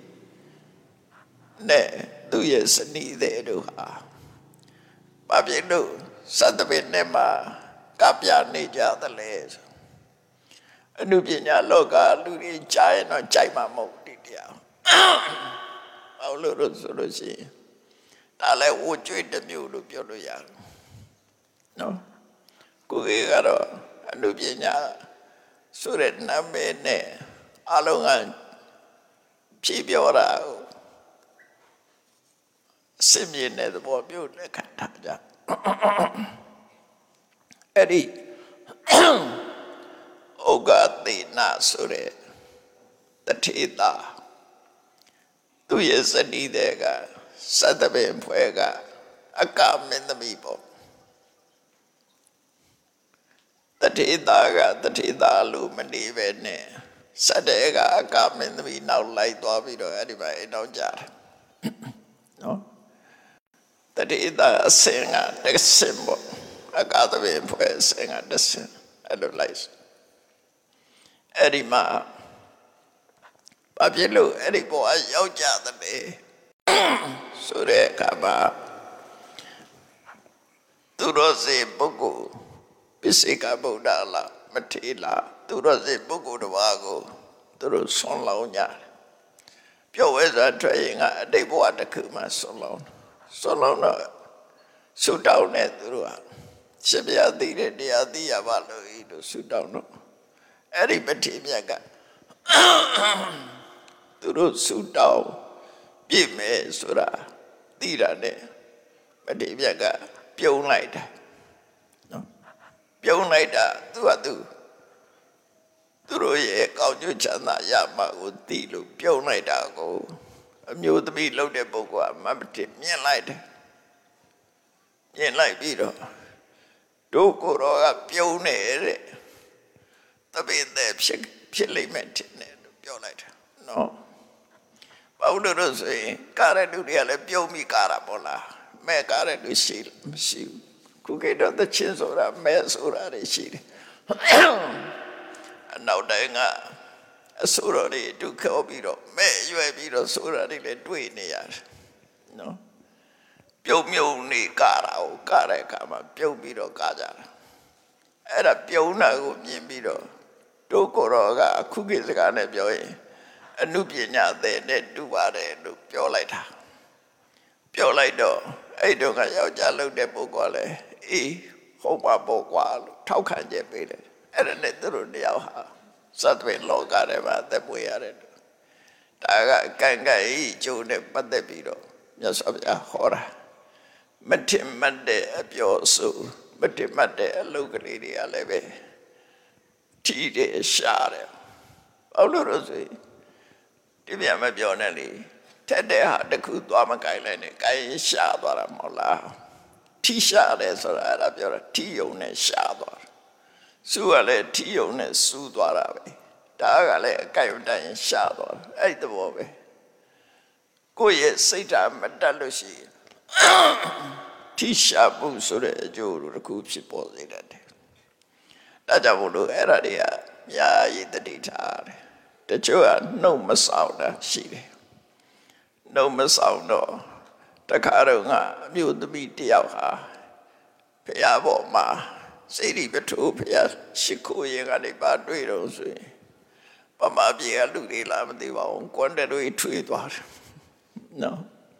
နဲ့သူရဲ့စနီးတဲ့တို့ဟာဘာဖြစ်လို့စသဖြင့်နဲ့မှာကပြနေကြသလဲအနုပညာလောကလူတွေကြားရင်တော့ကြိုက်မှာမဟုတ်ဒီတရားဘာလို့လို့ဆိုလို့ရှိရင်ဒါလည်းဝှကျွေးတစ်မျိုးလို့ပြောလို့ရတယ်နော်ကိုယ်ကတော့အနုပညာဆိုတဲ့နာမည်နဲ့အလုံးကဖြည့်ပြောတာအစစ်မြင်တဲ့သဘောမျိုးလက်ခံထားကြအဲ့ဒီဩဃသေနဆိုတဲ့တထေတာသူရဲ့ဇနီးတဲ့ကစသဖြင့်ဖွဲ့ကအကမင်းသမီးပေါ့တထေတာကတထေတာလို့မနေပဲနဲ့စတဲ့ကအကမင်းသမီးနောက်လိုက်သွားပြီးတော့အဲ့ဒီမှာအိမ်တော်ကြတယ်နော်တထေတာအစင်ကတစ်စင်ပေါ့အကသဖြင့်ဖွဲ့အစင်ကတစ်စင်အဲ့လိုလိုက်အဲ့ဒီမှာဘာဖြစ်လို့အဲ့ဒီပေါ်အရောက်ကြတယ်ဆိုတဲ့အခါမှာသူတော်စင်ပုဂ္ဂိုလ်ပိစိကဗုဒ္ဓလားမထေရသူတော်စင်ပုဂ္ဂိုလ်တစ်ပါးကိုသူတို့ဆွန်လောင်းကြတယ်ပြောဝဲစွာထွက်ရင်ကအတိတ်ဘဝတစ်ခုမှဆွန်လောင်းဆွန်လောင်းတော့ဆုတောင်းတဲ့သူတို့ဟာရှင်ဘုရားသိတဲ့တရားသိရပါလို့ဤလို့ဆုတောင်းတော့အဲ့ဒီပတိမြတ်ကသူတို့ဆုတောင်းပြည့်မယ်ဆိုတာသိတာနဲ့ပတိမြတ်ကပြုံးလိုက်တာနော်ပြုံးလိုက်တာသူကသူသူတို့ရဲ့ကောင်းကျိုးချမ်းသာရမှာကိုသိလို့ပြုံးလိုက်တာကိုအမျိုးသမီးလုပ်တဲ့ပုဂ္ဂိုလ်ကမပတိမြင်လိုက်တယ်မြင်လိုက်ပြီးတော့တို့ကိုယ်တော်ကပြုံးနေတဲ့တပည့်တဲ့ဖြစ်ဖြစ်လိမ့်မယ်ထင်တယ်လို့ပြောလိုက်တာနော်ဘာလို့လို့ဆိုရင်ကာရတုတွေကလည်းပြုံးပြီးကာတာပေါ့လားမဲကာရတုရှိမရှိဘူးခုခေတ်တော့သချင်းဆိုတာမဲဆိုတာတွေရှိတယ်အနောက်တိုင်းကအဆိုတော်တွေဒုက္ခပြီးတော့မဲရွယ်ပြီးတော့ဆိုတာတွေလည်းတွေ့နေရတယ်နော်ပြုံးမြုံနေကာတာကိုကာတဲ့အခါမှာပြုံးပြီးတော့ကာကြတာအဲ့ဒါပြုံးတာကိုမြင်ပြီးတော့တို့ကိုယ်တော်ကခုခေတ်စကားနဲ့ပြောရင်အနုပညာတဲ့နဲ့တူပါတယ်လို့ပြောလိုက်တာပြောလိုက်တော့အဲ့တော့ကယောက်ျားလုပ်တဲ့ပုဂ္ဂိုလ်လည်းအေးဟုတ်ပါပေါ့ကွာလို့ထောက်ခံချက်ပေးတယ်အဲ့ဒါနဲ့သူတို့တယောက်ဟာစသဖြင့်လောကထဲမှာသက်ပွေရတယ်ဒါကကံကံဤကျိုးနဲ့ပတ်သက်ပြီးတော့မြတ်စွာဘုရားဟောတာမထင်မှတ်တဲ့အပြောဆိုမထင်မှတ်တဲ့အလုပ်ကလေးတွေကလည်းပဲထီးတယ်ရှားတယ်ဘာလို့လို့ဆိုရင်ဒီပြန်မပြောနဲ့လေထက်တဲ့ဟာတခုသွားမကြိုင်လိုက်နဲ့ကြိုင်ရှားသွားတာမဟုတ်လားထီးရှားတယ်ဆိုတာအဲ့ဒါပြောတာထီးယုံနဲ့ရှားသွားတာစူးကလည်းထီးယုံနဲ့စူးသွားတာပဲဒါကလည်းအကြိုင်တိုင်းရှားသွားတာအဲ့ဒီသဘောပဲကိုယ့်ရဲ့စိတ်ဓာတ်မတက်လို့ရှိရင်ထီးရှားမှုဆိုတဲ့အကျိုးတစ်ခုဖြစ်ပေါ်စေတတ်တယ်ဒါကြောင့်မို့လို့အဲ့ဒါတွေကညာရည်တတိထားတယ်တချို့ကနှုတ်မဆောင်တာရှိတယ်နှုတ်မဆောင်တော့တခါတော့ကအမျိုးသမီးတယောက်ဟာဖျားပေါ်မှာစိရိပထုဖျားရှိခိုးရင်ကနေပါတွေ့တော့ဆိုရင်ပမာပြေကလူတွေလာမသိပါဘူးကွန်တက်တွေထွေးသွားတယ်နော်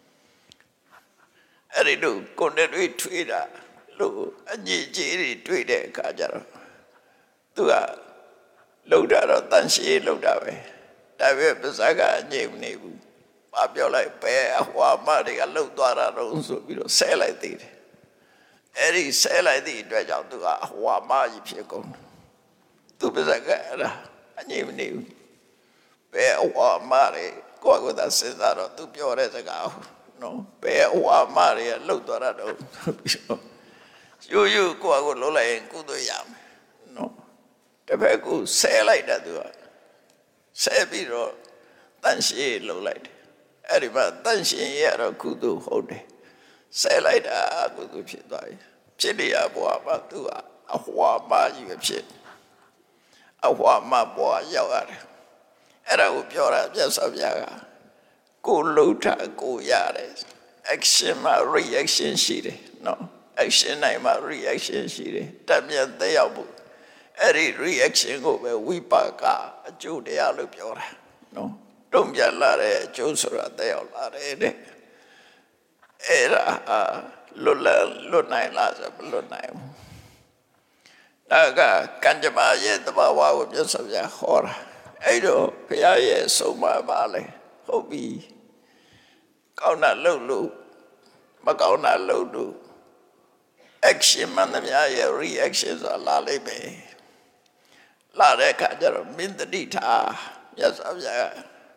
အဲ့ဒီလိုကွန်တက်တွေထွေးတာလို့အညစ်အကြေးတွေတွေ့တဲ့အခါကျတော့သူကလှုပ်တာတော့တန်ရှည်လှုပ်တာပဲဒါပေမဲ့ပါဇက်ကအငြိမ်မနေဘူးဘာပြောလိုက်ဘယ်အဟွာမတွေကလှုပ်သွားတာတော့ဆိုပြီးတော့ဆဲလိုက်သေးတယ်အဲ့ဒီဆဲလိုက်သည့်အတွက်ကြောင့်သူကအဟွာမကြီးဖြစ်ကုန်သူပါဇက်ကအဲ့ဒါအငြိမနေဘူးဘယ်အဟွာမတွေကိုယ့်ကိုယ်သာစဉ်းစားတော့သူပြောတဲ့စကားနော်ဘယ်အဟွာမတွေကလှုပ်သွားတာတော့ပြီးတော့ယူယူကိုယ့်ကိုယ်လှုပ်လိုက်ရင်ကုသိုလ်ရမယ်နော်တစ်ဖက်ကဆဲလိုက်တာသူကဆဲပြီးတော့တန်ရှင်းလှုပ်လိုက်တယ်အဲ့ဒီမှာတန်ရှင်းရတော့ကုသိုလ်ဟုတ်တယ်ဆဲလိုက်တာကုသိုလ်ဖြစ်သွားပြီဖြစ်နေရဘဝမှာသူကအဟွာမကြီးပဲဖြစ်အဟွာမဘဝရောက်ရတယ်အဲ့ဒါကိုပြောတာပြတ်စောပြကကိုလှုပ်တာကိုရတယ် action မှာ reaction ရှိတယ်နော် action နိုင်မှာ reaction ရှိတယ်တမြန်သက်ရောက်ဖို့အဲ့ဒီ reaction ကိုပဲဝိပါကအကျိုးတရားလို့ပြောတာနော်တုံ့ပြန်လာတဲ့အကျိုးဆိုတာသက်ရောက်လာတယ်တဲ့အဲ့ဒါလွတ်လပ်လွတ်နိုင်လားဆိုမလွတ်နိုင်ဘူးဒါကကံကြမ္မာရဲ့တဘာဝကိုပြတ်စပြဟောတာအဲ့တော့ဘုရားရဲ့ဆုံးမပါလေဟုတ်ပြီကောင်းတာလုပ်လို့မကောင်းတာလုပ်လို့ action မှန်သမျှရဲ့ reaction ဆိုတာလာလိမ့်မယ်လာတဲ့အခါကျတော့မင်းတတိထားမြတ်စွာဘုရား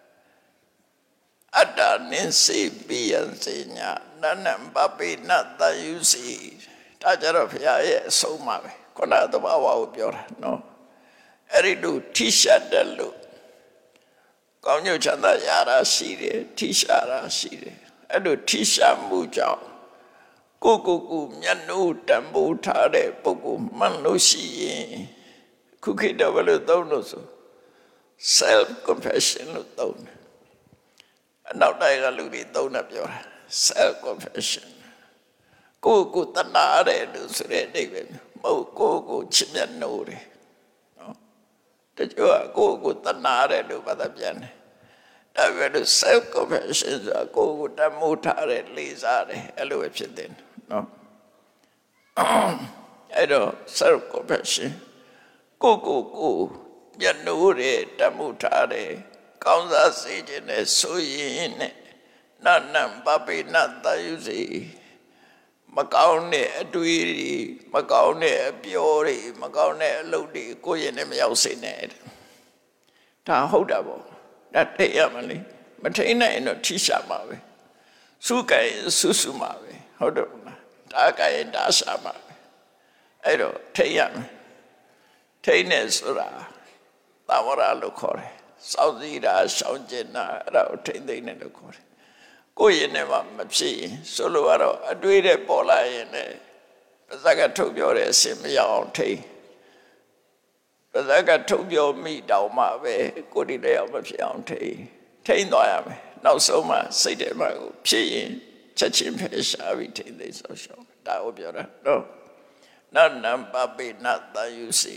အတ္တနင်းစီပိယံစေညာနနံပပိနတယုစီဒါကြတော့ဘုရားရဲ့အဆုံးအမပဲခုနသဘာဝကိုပြောတာနော်အဲ့ဒီလိုထိရှတ်တယ်လို့ကောင်းကျိုးချမ်းသာရတာရှိတယ်ထိရှတာရှိတယ်အဲ့လိုထိရှမှုကြောင့်ကိုကိုကိုမျက်နှာတံပိုးထားတဲ့ပုဂ္ဂိုလ်မှန်လို့ရှိရင်ခုခေတ်တော့ဘယ်လိုသုံးလို့ဆို self compassion လို့သုံးတယ်အနောက်တိုင်းကလူတွေသုံးတာပြောတာ self compassion ကိုကိုတနာတယ်လို့ဆိုတဲ့အဓိပ္ပာယ်မဟုတ်ကိုကိုချစ်မြတ်နိုးတယ်နော်တချို့ကကိုကိုတနာတယ်လို့ဘာသာပြန်တယ်ဒါပေမဲ့ self compassion ဆိုတာကိုကိုတမိုးထားတယ်လေးစားတယ်အဲ့လိုပဲဖြစ်တယ်နော်အဲ့တော့ self compassion ကိုကိုကိုမြတ်နိုးတယ်တမိုးထားတယ်ကောင်းစားစေခြင်းနဲ့ဆိုရင်နဲ့နနံပပိနတယုစီမကောင်းတဲ့အတွေ့အကြုံမကောင်းတဲ့အပြောတွေမကောင်းတဲ့အလုပ်တွေကိုယ့်ရင်နဲ့မရောက်စေနဲ့ဒါဟုတ်တာပေါ့ဒါထိတ်ရမလဲမထိတ်နိုင်ရင်တော့ထိရှာမှာပဲစုကဲစုစုမှာပဲဟုတ်တယ်မလားဒါကဲဒါရှာမှာပဲအဲ့တော့ထိတ်ရမယ်ထိတ်နေဆိုတာသာဝရလို့ခေါ်တယ်စောင့်စည်းတာရှောင်ကျင်တာအဲ့ဒါကိုထိတ်သိမ့်တယ်လို့ခေါ်တယ်ကိုယ့်ရင်ထဲမှာမဖြစ်ရင်ဆိုလိုကတော့အတွေးတဲ့ပေါ်လာရင်လည်းပါဇက်ကထုတ်ပြောတဲ့အစင်မရအောင်ထိန်းပါဇက်ကထုတ်ပြောမိတောင်မှပဲကိုယ်ဒီလည်းအောင်မဖြစ်အောင်ထိန်းထိန်းသွားရမယ်နောက်ဆုံးမှစိတ်ထဲမှာကိုဖြစ်ရင်ချက်ချင်းဖယ်ရှားပြီးထိန်းသိမ်းဆောင်ရှောင်ဒါကိုပြောတာနော်နနံပပိနတယုစီ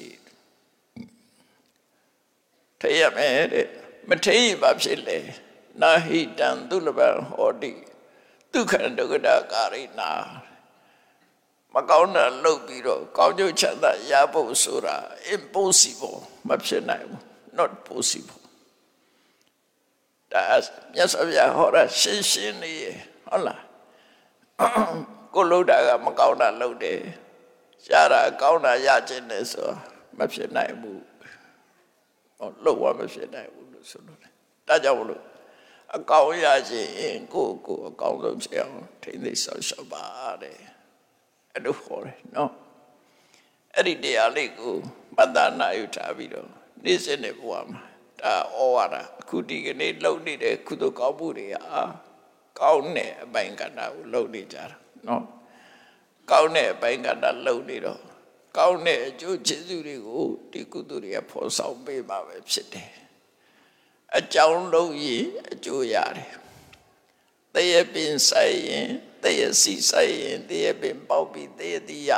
ထိန်းရမယ်တဲ့မထိန်းရင်ဘာဖြစ်လဲနာဟိတံသုလဘံဟောတိဒုက္ခဒုက္ခတာကာရိနာမကောင်းတာလုပ်ပြီးတော့ကောင်းကျိုးချမ်းသာရဖို့ဆိုတာ impossible မဖြစ်နိုင်ဘူး not possible ဒါမြတ်စွာဘုရားဟောတာရှင်းရှင်းလေးဟုတ်လားကိုလုပ်တာကမကောင်းတာလုပ်တယ်ရတာကောင်းတာရခြင်းနဲ့ဆိုမဖြစ်နိုင်ဘူးဟောလုပ်ရမဖြစ်နိုင်ဘူးလို့ဆိုလို့ဒါကြောင့်မလို့အကောင်းရခြင်းကိုကိုအကောင်းဆုံးဖြစ်အောင်ထိန်းသိမ်းဆောင်ရှောက်ပါတဲ့အဲ့လိုဟောတယ်နော်အဲ့ဒီတရားလေးကိုမတ္တနာယူထားပြီးတော့နေ့စဉ်နဲ့ဘဝမှာဒါဩဝါဒအခုဒီကနေ့လုံနေတဲ့ကုသိုလ်ကောင်းမှုတွေဟာကောင်းတဲ့အပိုင်းကဏ္ဍကိုလုံနေကြတာနော်ကောင်းတဲ့အပိုင်းကဏ္ဍလုံနေတော့ကောင်းတဲ့အကျိုးကျေးဇူးတွေကိုဒီကုသိုလ်တွေကဖော်ဆောင်ပေးမှာပဲဖြစ်တယ်အကြောင်းလုံးရင်အကျိုးရတယ်တရပင်ဆိုင်ရင်တရစီဆိုင်ရင်တရပင်ပေါက်ပြီးတရတိရ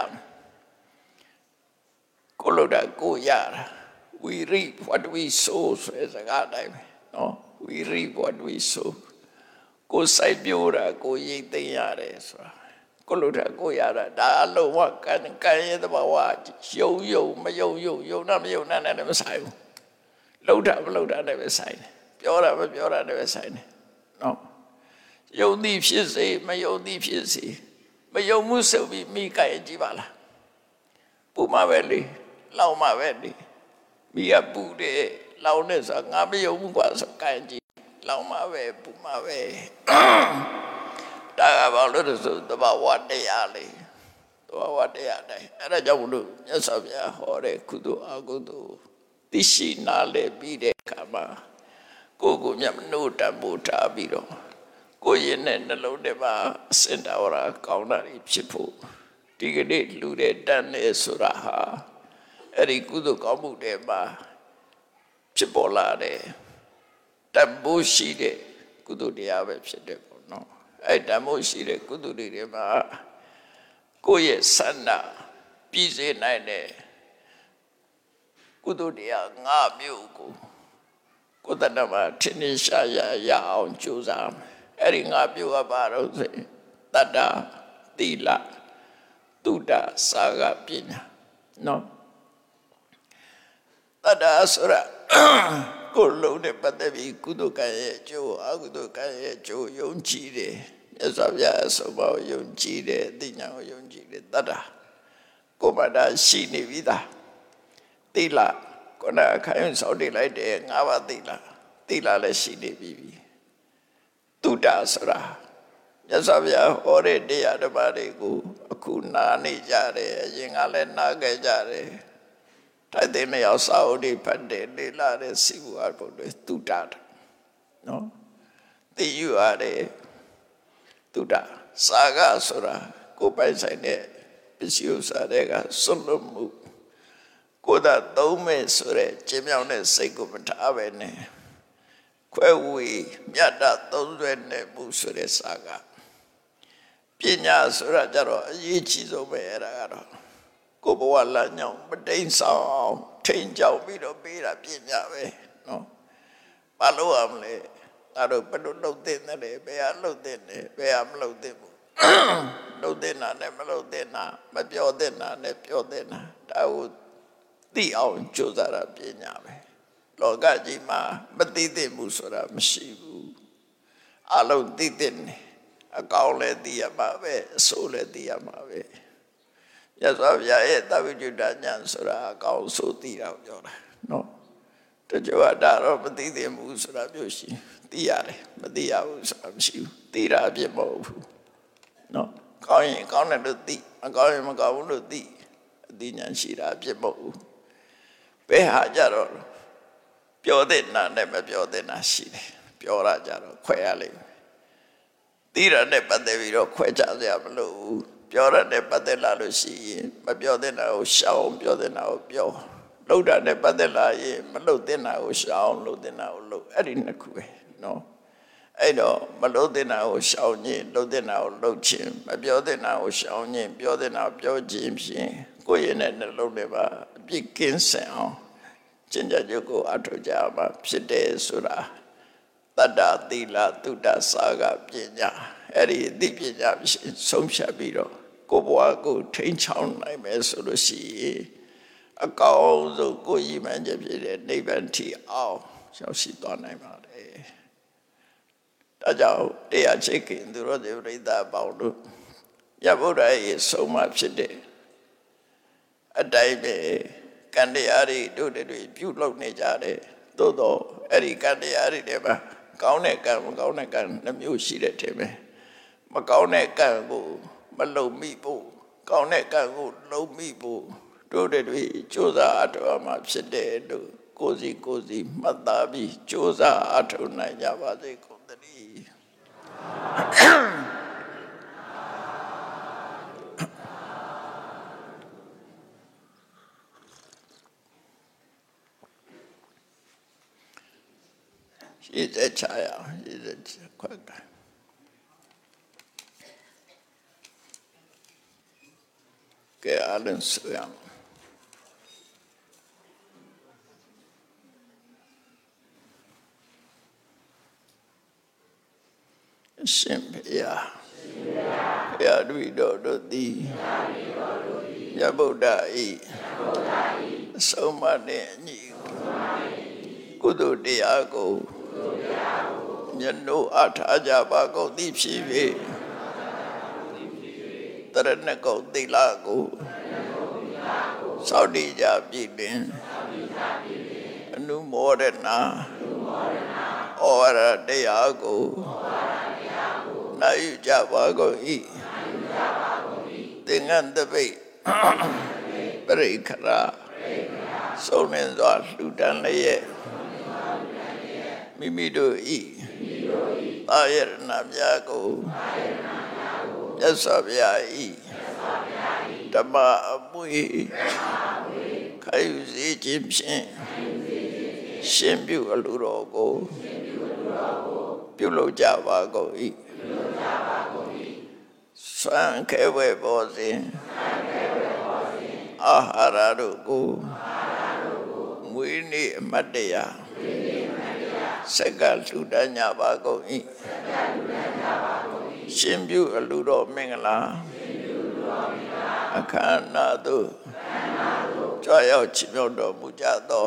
ကိုလိုတာကိုရတာ we reap what we sow ဆိုတဲ့စကားတိုင်းပဲနော် we reap what we sow ကိုစိုက်ပျိုးတာကိုရိတ်သိမ်းရတယ်ဆိုတာကိုလိုတာကိုရတာဒါအလုံးဝကံကံရဲ့သဘာဝယုံယုံမယုံယုံယုံနာမယုံနာနဲ့မဆိုင်ဘူးလှုပ်တာမလှုပ်တာနဲ့ပဲဆိုင်တယ်ပြောတာမပြောတာနဲ့ပဲဆိုင်တယ်နော်ယုံသည်ဖြစ်စေမယုံသည်ဖြစ်စေမယုံမှုဆိုပြီးမိကရင်ကြည့်ပါလားပူမှာပဲလေလောင်မှာပဲလေမိကပူတယ်လောင်နေဆိုငါမယုံဘူးကွာဆိုကရင်ကြည့်လောင်မှာပဲပူမှာပဲဒါကဘာလို့လဲဆိုသဘာဝတရားလေသဘာဝတရားတိုင်းအဲ့ဒါကြောင့်မလို့မြတ်စွာဘုရားဟောတဲ့ကုသိုလ်အကုသိုလ်သိရှိနားလည်ပြီးတဲ့အခါမှာကိုယ်ကိုမျက်နှိုးတတ်ဖို့ထားပြီးတော့ကိုယ်ရဲ့နှလုံးထဲမှာအစင်တော်ရာကောင်းတာဖြစ်ဖို့ဒီကနေ့လူတဲ့တန်နေဆိုတာဟာအဲ့ဒီကုသိုလ်ကောင်းမှုတွေမှာဖြစ်ပေါ်လာတယ်တတ်ဖို့ရှိတဲ့ကုသိုလ်တရားပဲဖြစ်တယ်ပေါ့နော်အဲ့တတ်ဖို့ရှိတဲ့ကုသိုလ်တွေမှာကိုယ့်ရဲ့ဆန္ဒပြည့်စုံနိုင်တဲ့ကုသိုလ်တရားငါးမျိုးကိုကိုယ်တဏ္ဍမှာထင်ရှားရရအောင်ကြိုးစားအဲ့ဒီငါးမျိုးကဘာလို့ဆိုတတ္တသီလသုဒ္ဓစာဂပညာနော်တတ္တဆိုရကိုယ်လုံးနဲ့ပတ်သက်ပြီးကုသိုလ်ကံရဲ့အကျိုးအကုသိုလ်ကံရဲ့အကျိုးယုံကြည်တယ်မြတ်စွာဘုရားအဆုံးအမယုံကြည်တယ်အသိဉာဏ်ကိုယုံကြည်တယ်တတ္တကိုယ်မှတာရှိနေပြီသားသီလကိုယ်နဲ့ခိုင်စောင့်တည်လိုက်တယ်ငါးပါးသီလသီလလည်းရှိနေပြီသုဒ္ဓဆိုတာမြတ်စွာဘုရားဟောတဲ့တရားဓမ္မတွေကိုအခုနာနေကြတယ်အရင်ကလည်းနာခဲ့ကြတယ်တိုက်တဲ့နေရာစာအုပ်တွေဖတ်တယ်လေ့လာတယ်စီဝါဖို့တွေသုဒ္ဓနော်သိယူရတယ်သုဒ္ဓစာဂဆိုတာကိုယ်ပိုင်ဆိုင်တဲ့ပစ္စည်းဥစ္စာတွေကစွန့်လွတ်မှုကိုယ်သာသုံးမဲ့ဆိုတဲ့ကျင်းမြောင်းတဲ့စိတ်ကိုမထားပဲနဲ့ခွဲဝေမြတ်တာသုံးဆွဲနေမှုဆိုတဲ့စာကပညာဆိုတာကြတော့အရေးကြီးဆုံးပဲအဲ့ဒါကတော့ကိုယ်ဘဝလမ်းကြောင်းမတိမ်ဆောင်ထိန်ကြောက်ပြီးတော့ပေးတာပညာပဲနော်ဘာလို့ရမလဲအဲ့တော့ဘယ်လိုလုပ်တဲ့နဲ့ဘယ်ဟာလုပ်တဲ့နဲ့ဘယ်ဟာမလုပ်တဲ့ဘူးလုပ်တဲ့နာနဲ့မလုပ်တဲ့နာမပြောတဲ့နာနဲ့ပြောတဲ့နာဒါကိုသိအောင်ကြိုးစားတာပညာပဲလောကကြီးမှာမသိသိမှုဆိုတာမရှိဘူးအလုံးသိသိနေအကောင်းလည်းသိရမှာပဲအဆိုးလည်းသိရမှာပဲရသော်ဗျာရဲ့သဗ္ဗညုတဉာဏ်ဆိုတာအကောင်းဆိုသိတာပြောတာနော်တချို့ကဒါတော့မသိသိမှုဆိုတာမျိုးရှိသိရတယ်မသိရဘူးဆိုတာမရှိဘူးသိတာအပြစ်မဟုတ်ဘူးနော်ကောင်းရင်ကောင်းတယ်လို့သိမကောင်းရင်မကောင်းဘူးလို့သိအသိဉာဏ်ရှိတာအပြစ်မဟုတ်ဘူးဘယ်ဟာကြတော့ပြောတဲ့နာနဲ့မပြောတဲ့နာရှိတယ်ပြောရကြတော့ခွဲရလိမ့်မယ်သိရတဲ့ပတ်သက်ပြီးတော့ခွဲခြားစရာမလိုဘူးပြောရတဲ့ပတ်သက်လာလို့ရှိရင်မပြောတဲ့နာကိုရှောင်ပြောတဲ့နာကိုပြောလှုပ်တာနဲ့ပတ်သက်လာရင်မလှုပ်တဲ့နာကိုရှောင်လှုပ်တဲ့နာကိုလှုပ်အဲ့ဒီနှစ်ခုပဲနော်အဲ့တော့မလှုပ်တဲ့နာကိုရှောင်ခြင်းလှုပ်တဲ့နာကိုလှုပ်ခြင်းမပြောတဲ့နာကိုရှောင်ခြင်းပြောတဲ့နာကိုပြောခြင်းဖြင့်ကိုယ့်ရဲ့နဲ့နှလုံးထဲမှာအပြစ်ကင်းစင်အောင်ကျင့်ကြံကြကိုအထောက်ကြမှာဖြစ်တယ်ဆိုတာတတ္တသီလသုဒ္ဓစာဂပညာအဲ့ဒီအသိပညာဆုံးဖြတ်ပြီးတော့ကိုယ်ဘဝကိုထိန်းချောင်းနိုင်မယ်ဆိုလို့ရှိရင်အကောင်းဆုံးကိုယ်ရည်မှန်းချက်ဖြစ်တဲ့နိဗ္ဗာန်ထိအောင်ရောက်ရှိသွားနိုင်ပါတယ်ဒါကြောင့်တရားချိတ်ခင်သူတို့တွေပြိဿပေါင်းတို့မြတ်ဗုဒ္ဓရဲ့ဆုံးမဖြစ်တဲ့အတိုင်းပဲကံတရားတွေတို့တွေပြုလုပ်နေကြတယ်သို့တော့အဲ့ဒီကံတရားတွေထဲမှာကောင်းတဲ့ကံမကောင်းတဲ့ကံနှမျိုးရှိတဲ့ထင်ပဲမကောင်းတဲ့ကံကိုမလုံမိဖို့ကောင်းတဲ့ကံကိုလုံမိဖို့တို့တွေကြိုးစားအထောက်အမှဖြစ်တယ်လို့ကိုယ်စီကိုယ်စီမှတ်သားပြီးကြိုးစားအထောက်နိုင်ကြပါစေကုန်သတည်းရှိတဲ့ချာရရှိတဲ့ခွက်ကကဲအလုံးစုံရှင်ဘုရားဘုရားတို့တော်တို့သည်မြတ်ဗုဒ္ဓ၏အဆုံးအမနဲ့အညီကုသိုလ်တရားကိုမြ nhân nô a tha ja ba gâu ti phi ve tarana gâu ti la ko sao đi ja pi lin anu mo re na ora de ya ko na yu ja ba gâu i thင်္ကန်းတပိတ်ပရိခရာဆုံးလင်းစွာလှူဒန်းလျက်မိမိတို့ဤသာယရဏများကိုမြတ်စွာဘုရားဤဓမ္မအမှုခံယူစေခြင်းဖြင့်ရှင်ပြုအလိုတော်ကိုပြုလုပ်ကြပါကုန်၏ဆွမ်းခဲဝဲပေါ်စဉ်အာဟာရတို့ကိုမွေးနေ့အမတ်တရားစက္ကလှူဒန်းကြပါကုန်၏ရှင်ပြုအလိုတော်မင်္ဂလာအခမ်းအနားသို့ကြွရောက်ချီးမြှောက်တော်မူကြသော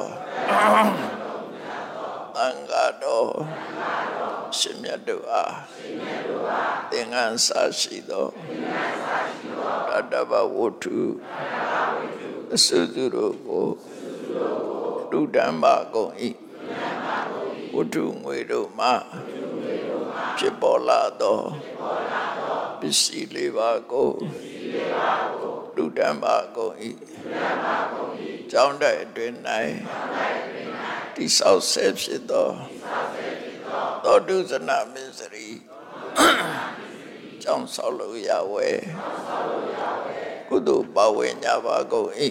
သံဃာတော်ရှင်မြတ်တို့အားသင်္ကန်းစာရှိသောရတ္တဘဝတ္ထုအစုစုတို့ကိုလူတန်းပါကုန်၏ဝတ္ထုငွေတို့မှဖြစ်ပေါ်လာသောပစ္စည်းလေးပါးကိုလူတန်းပါကုန်၏ကျောင်းတိုက်အတွင်း၌တိဆောက်ဆဲဖြစ်သောသောတုဇနမစ္စရိကျောင်းဆောက်လို့ရဝဲကုသိုလ်ပါဝင်ကြပါကုန်၏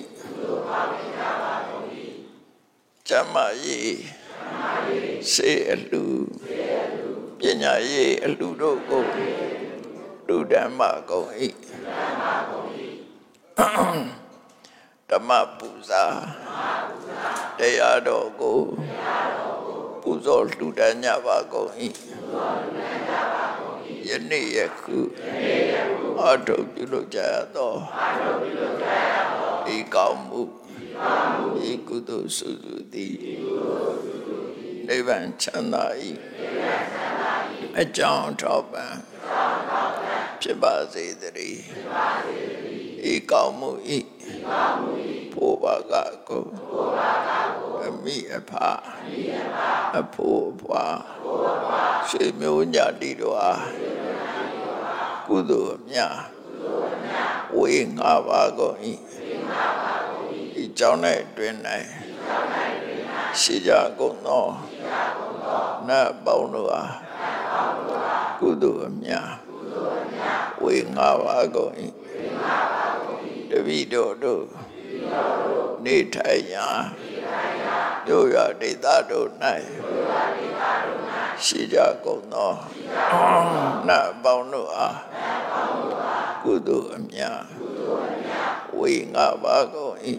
ကျမ်းမာရေးစေအလှပညာရေးအလှတို့ကိုလူဓမ္မကုန်၏ဓမ္မပူဇာတရားတော်ကိုပူဇော်လှူဒန်းကြပါကုန်၏ယနေ့ယခုအထုပ်ပြုလုပ်ကြသောဤကောင်းမှုဤကုသိုလ်စုစုသည်နိဗ္ဗာန်ချမ်းသာ၏အကြောင်းထောက်ပံ့ဖြစ်ပါစေတည်းဤကောင်းမှုဤဘုရားကကိုအမိအဖအဖို့အဖွာဆွေမျိုးညာတိတို့အားကုသိုလ်အမြတ်ဝေငါပါကုန်၏ဤကြောင့်၌တွင်၌ရှိကြကုန်သောနတ်ပေါင်းတို့အားကုသိုလ်အမြတ်ဝေငါပါကုန်၏တပည့်တို့တို့နေထိုင်ရာတို့ရဒေသတို့၌ရှိကြကုန်သောနတ်ပေါင်းတို့အားကုသိုလ်အမြတ်ဝေငါပါကုန်၏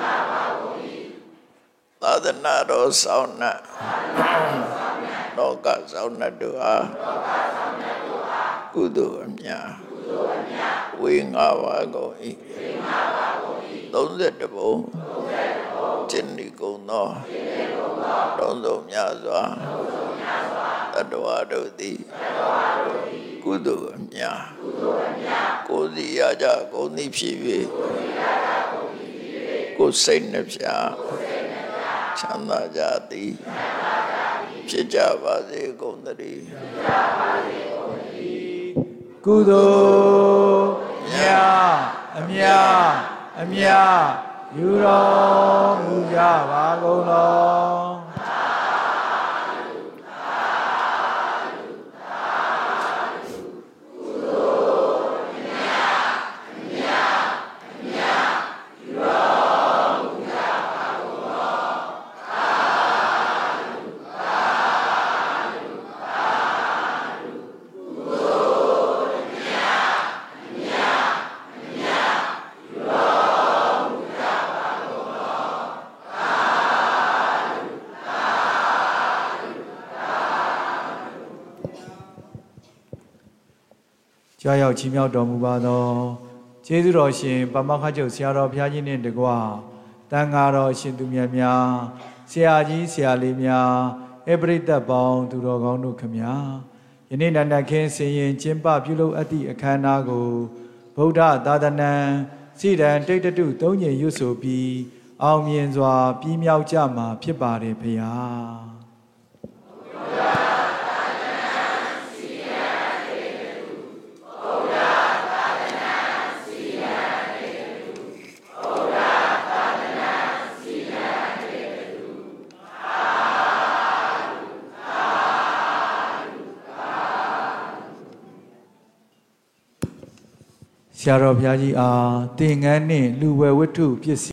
သာသနာတော်ဆောင်နှင့်လောကဆောင်နှင့်တို့အားကုသိုလ်အမြတ်ဝေငါပါကုန်၏သုံးဆယ်တစ်ပုံကျင့်ဒီကုန်သောတောင်းဆုံးများစွာတတ္တဝါတို့သည်ကုသိုလ်အမြတ်ကိုယ်စီရကြကုန်သည်ဖြစ်၍ကိုယ်စိတ်နှပြချမ်းသာကြသည်ဖြစ်ကြပါစေကုန်သတည်းကုသိုလ်မြတ်အမြတ်အမြတ်ယူတော်မူကြပါကုန်လောကြာရောက်ချီးမြှောက်တော်မူပါသောကျေးဇူးတော်ရှင်ပမခချုပ်ဆရာတော်ဘုရားကြီးနှင့်တကွတန်ဃာတော်ရှင်သူမြတ်များဆရာကြီးဆရာလေးများဧပရိသတ်ပေါင်းသူတော်ကောင်းတို့ခမညာယနေ့နန္ဒခင်းဆင်ရင်ကျင်းပပြုလုပ်အပ်သည့်အခမ်းအနားကိုဗုဒ္ဓသာသနာစိတံတိတ်တုသုံးညင်ရွတ်ဆိုပြီးအောင်မြင်စွာပြီးမြောက်ကြမှာဖြစ်ပါတယ်ဖေဟာဆရာတော်ဘုရားကြီးအားသင်္ကန်းနှင့်လူဝယ်ဝတ္ထုပစ္စည်း